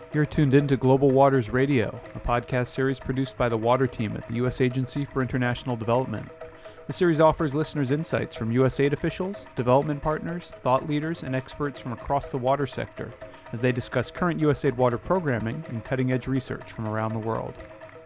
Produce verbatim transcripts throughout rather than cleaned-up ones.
You're tuned in to Global Waters Radio, a podcast series produced by the Water Team at the U S Agency for International Development. The series offers listeners insights from U S aid officials, development partners, thought leaders, and experts from across the water sector as they discuss current U S aid water programming and cutting-edge research from around the world.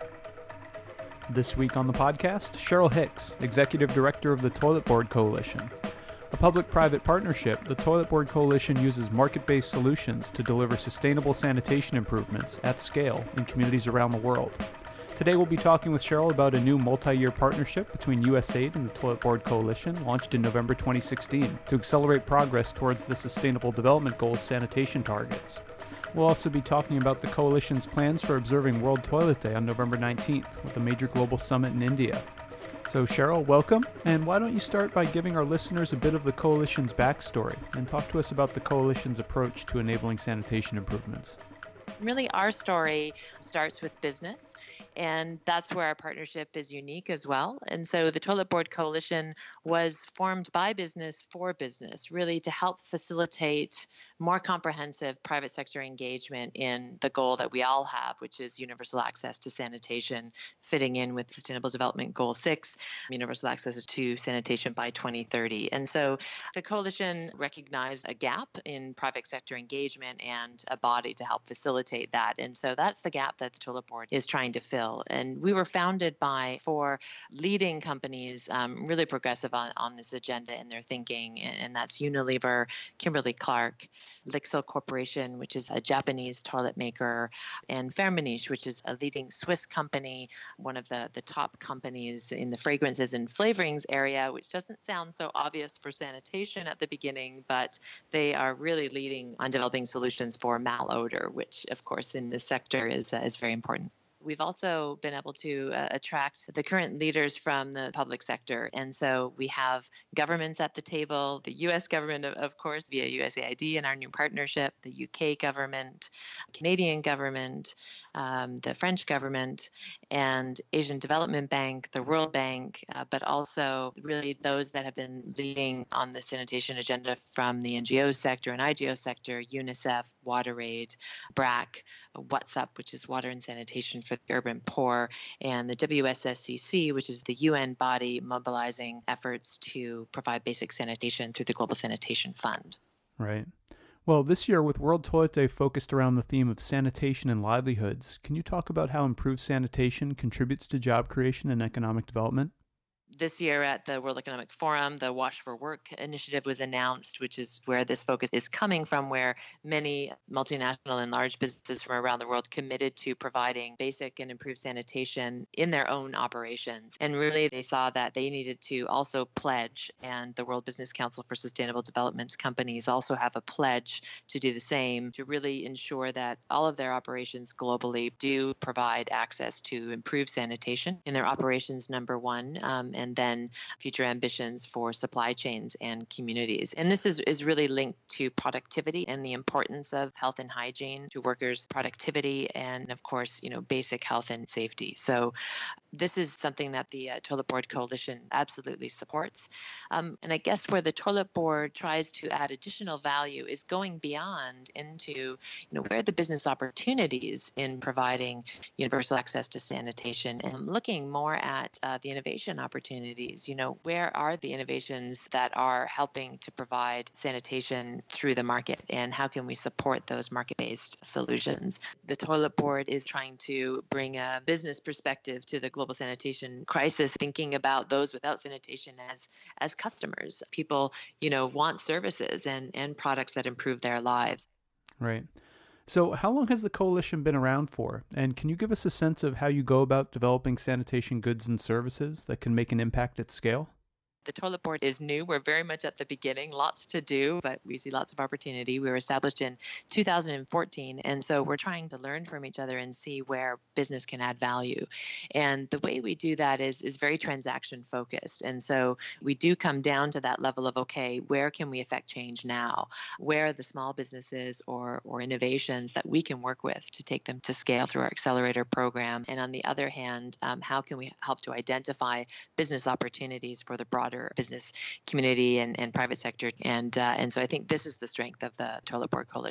This week on the podcast, Cheryl Hicks, Executive Director of the Toilet Board Coalition. A public-private partnership, the Toilet Board Coalition uses market-based solutions to deliver sustainable sanitation improvements at scale in communities around the world. Today we'll be talking with Cheryl about a new multi-year partnership between U S aid and the Toilet Board Coalition launched in November twenty sixteen to accelerate progress towards the Sustainable Development Goals sanitation targets. We'll also be talking about the Coalition's plans for observing World Toilet Day on November nineteenth with a major global summit in India. So Cheryl, welcome, and why don't you start by giving our listeners a bit of the Coalition's backstory and talk to us about the Coalition's approach to enabling sanitation improvements. Really, our story starts with business, and that's where our partnership is unique as well. And so the Toilet Board Coalition was formed by business for business, really to help facilitate more comprehensive private sector engagement in the goal that we all have, which is universal access to sanitation, fitting in with Sustainable Development Goal six, universal access to sanitation by twenty thirty. And so the coalition recognized a gap in private sector engagement and a body to help facilitate that. And so that's the gap that the Toilet Board is trying to fill. And we were founded by four leading companies, um, really progressive on, on this agenda in their thinking, and, and that's Unilever, Kimberly-Clark, Lixil Corporation, which is a Japanese toilet maker, and Firmenich, which is a leading Swiss company, one of the, the top companies in the fragrances and flavorings area, which doesn't sound so obvious for sanitation at the beginning, but they are really leading on developing solutions for malodor, which, of course, in this sector is, uh, is very important. We've also been able to uh, attract the current leaders from the public sector. And so we have governments at the table, the U S government, of, of course, via U S A I D and our new partnership, the U K government, Canadian government, um, the French government, and Asian Development Bank, the World Bank, uh, but also really those that have been leading on the sanitation agenda from the N G O sector and I G O sector, UNICEF, WaterAid, B R A C, WhatsUp, which is Water and Sanitation for the Urban Poor, and the W S S C C, which is the U N body mobilizing efforts to provide basic sanitation through the Global Sanitation Fund. Right. Well, this year with World Toilet Day focused around the theme of sanitation and livelihoods, can you talk about how improved sanitation contributes to job creation and economic development? This year at the World Economic Forum, the Wash for Work initiative was announced, which is where this focus is coming from, where many multinational and large businesses from around the world committed to providing basic and improved sanitation in their own operations. And really, they saw that they needed to also pledge, and the World Business Council for Sustainable Development companies also have a pledge to do the same, to really ensure that all of their operations globally do provide access to improved sanitation in their operations, number one. Um, and then future ambitions for supply chains and communities. And this is, is really linked to productivity and the importance of health and hygiene to workers' productivity and, of course, you know, basic health and safety. So this is something that the uh, Toilet Board Coalition absolutely supports. Um, and I guess where the Toilet Board tries to add additional value is going beyond into, you know, where are the business opportunities in providing universal access to sanitation and looking more at uh, the innovation opportunities. You know, where are the innovations that are helping to provide sanitation through the market, and how can we support those market-based solutions? The Toilet Board is trying to bring a business perspective to the global sanitation crisis, thinking about those without sanitation as as customers. People, you know, want services and, and products that improve their lives. Right. So how long has the coalition been around for? And can you give us a sense of how you go about developing sanitation goods and services that can make an impact at scale? The Toilet Board is new. We're very much at the beginning, lots to do, but we see lots of opportunity. We were established in two thousand fourteen, and so we're trying to learn from each other and see where business can add value. And the way we do that is, is very transaction focused. And so we do come down to that level of, okay, where can we affect change now? Where are the small businesses or, or innovations that we can work with to take them to scale through our accelerator program? And on the other hand, um, how can we help to identify business opportunities for the broader business community and, and private sector? And uh, and so I think this is the strength of the Toilet Board Coalition.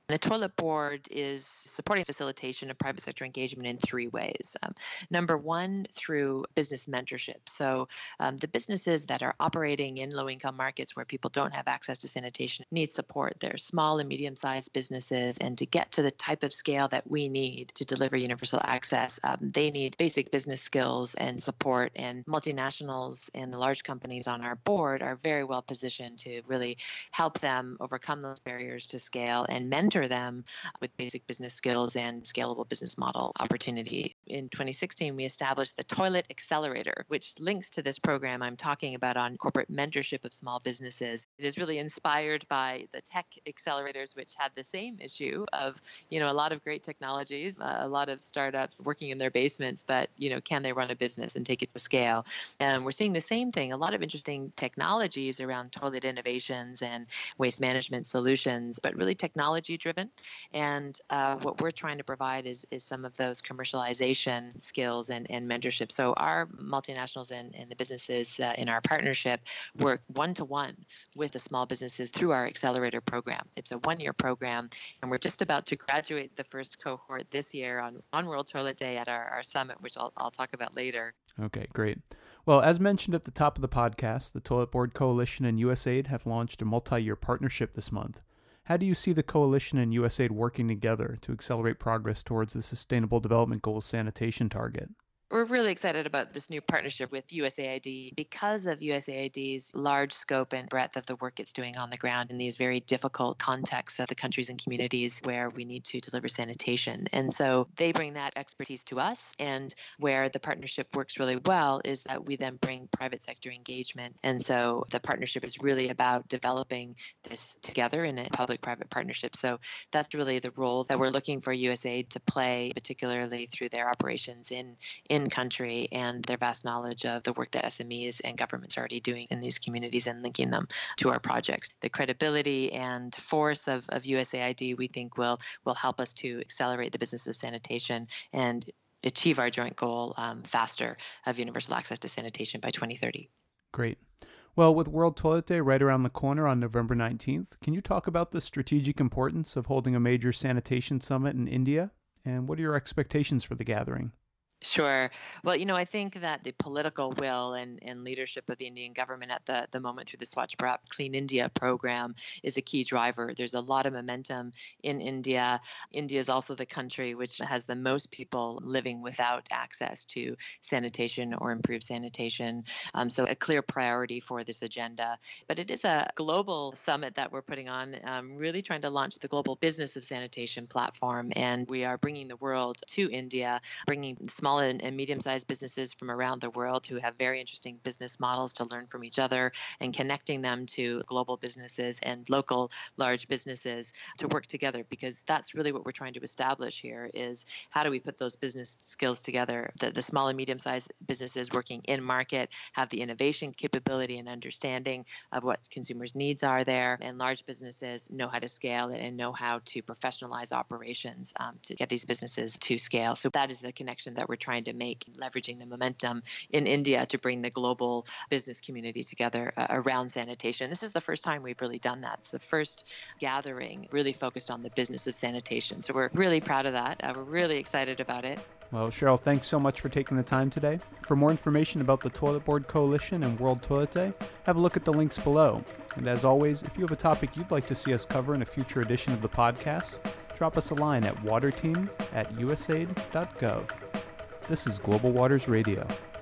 The Toilet Board is supporting facilitation of private sector engagement in three ways. Um, number one, through business mentorship. So um, the businesses that are operating in low-income markets where people don't have access to sanitation need support. They're small and medium-sized businesses, and to get to the type of scale that we need to deliver universal access, um, they need basic business skills and support. And multinationals and the large companies on our board are very well positioned to really help them overcome those barriers to scale and mentor them with basic business skills and scalable business model opportunity. In twenty sixteen, we established the Toilet Accelerator, which links to this program I'm talking about on corporate mentorship of small businesses. It is really inspired by the tech accelerators, which had the same issue of, you know, a lot of great technologies, uh, a lot of startups working in their basements, but, you know, can they run a business and take it to scale? And we're seeing the same thing, a lot of interesting technologies around toilet innovations and waste management solutions, but really technology driven. And uh, what we're trying to provide is, is some of those commercialization skills and, and mentorship. So our multinationals and, and the businesses uh, in our partnership work one-to-one with the small businesses through our accelerator program. It's a one-year program, and we're just about to graduate the first cohort this year on, on World Toilet Day at our, our summit, which I'll, I'll talk about later. Okay, great. Well, as mentioned at the top of the podcast, the Toilet Board Coalition and USAID have launched a multi-year partnership this month. How do you see the coalition and USAID working together to accelerate progress towards the Sustainable Development Goals sanitation target? We're really excited about this new partnership with U S A I D because of U S A I D's large scope and breadth of the work it's doing on the ground in these very difficult contexts of the countries and communities where we need to deliver sanitation. And so they bring that expertise to us, and where the partnership works really well is that we then bring private sector engagement. And so the partnership is really about developing this together in a public-private partnership. So that's really the role that we're looking for USAID to play, particularly through their operations in in country and their vast knowledge of the work that S M Es and governments are already doing in these communities and linking them to our projects. The credibility and force of, of U S A I D, we think, will will help us to accelerate the business of sanitation and achieve our joint goal um, faster of universal access to sanitation by twenty thirty. Great. Well, with World Toilet Day right around the corner on November nineteenth, can you talk about the strategic importance of holding a major sanitation summit in India? And what are your expectations for the gathering? Sure. Well, you know, I think that the political will and, and leadership of the Indian government at the, the moment through the Swachh Bharat Clean India program is a key driver. There's a lot of momentum in India. India is also the country which has the most people living without access to sanitation or improved sanitation. Um, so a clear priority for this agenda. But it is a global summit that we're putting on, um, really trying to launch the global business of sanitation platform. And we are bringing the world to India, bringing small and, and medium-sized businesses from around the world who have very interesting business models to learn from each other, and connecting them to global businesses and local large businesses to work together, because that's really what we're trying to establish here is how do we put those business skills together. The, the small and medium-sized businesses working in market have the innovation capability and understanding of what consumers' needs are there, and large businesses know how to scale it and know how to professionalize operations um, to get these businesses to scale. So that is the connection that we're trying to make, leveraging the momentum in India to bring the global business community together uh, around sanitation. This is the first time we've really done that. It's the first gathering really focused on the business of sanitation. So we're really proud of that. Uh, we're really excited about it. Well, Cheryl, thanks so much for taking the time today. For more information about the Toilet Board Coalition and World Toilet Day, have a look at the links below. And as always, if you have a topic you'd like to see us cover in a future edition of the podcast, drop us a line at waterteam at usaid dot gov. This is Global Waters Radio.